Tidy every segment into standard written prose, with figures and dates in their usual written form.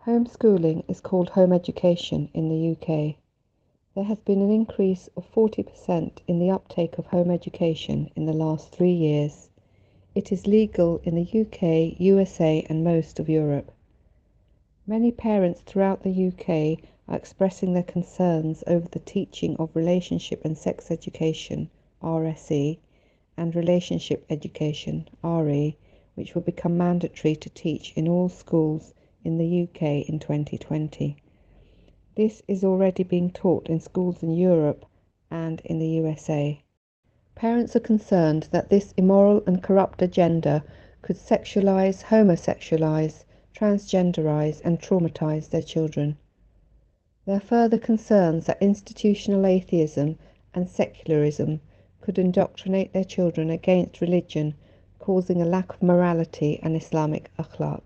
Homeschooling is called home education in the UK. There has been an increase of 40% in the uptake of home education in the last 3 years. It is legal in the UK, USA and most of Europe. Many parents throughout the UK are expressing their concerns over the teaching of relationship and sex education, RSE, and relationship education, RE, which will become mandatory to teach in all schools in the UK in 2020. This is already being taught in schools in Europe and in the USA. Parents are concerned that this immoral and corrupt agenda could sexualize, homosexualize, transgenderize and traumatize their children. There are further concerns that institutional atheism and secularism could indoctrinate their children against religion, causing a lack of morality and Islamic akhlaq.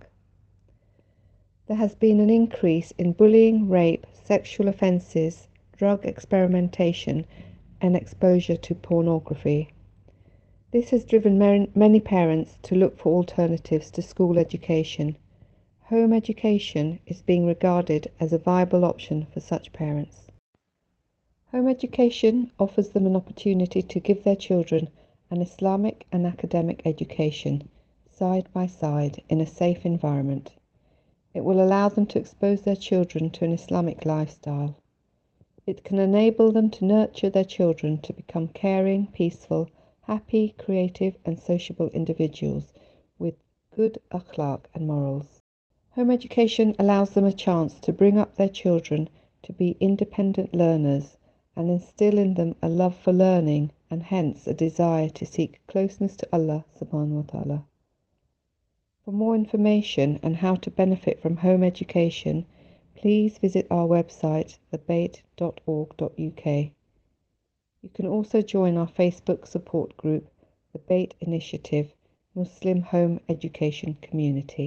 There has been an increase in bullying, rape, sexual offences, drug experimentation and exposure to pornography. This has driven many parents to look for alternatives to school education. Home education is being regarded as a viable option for such parents. Home education offers them an opportunity to give their children an Islamic and academic education, side by side in a safe environment. It will allow them to expose their children to an Islamic lifestyle. It can enable them to nurture their children to become caring, peaceful, happy, creative and sociable individuals with good akhlaq and morals. Home education allows them a chance to bring up their children to be independent learners and instill in them a love for learning and hence a desire to seek closeness to Allah subhanahu wa ta'ala. For more information on how to benefit from home education, please visit our website thebait.org.uk. You can also join our Facebook support group, the Bait Initiative Muslim Home Education Community.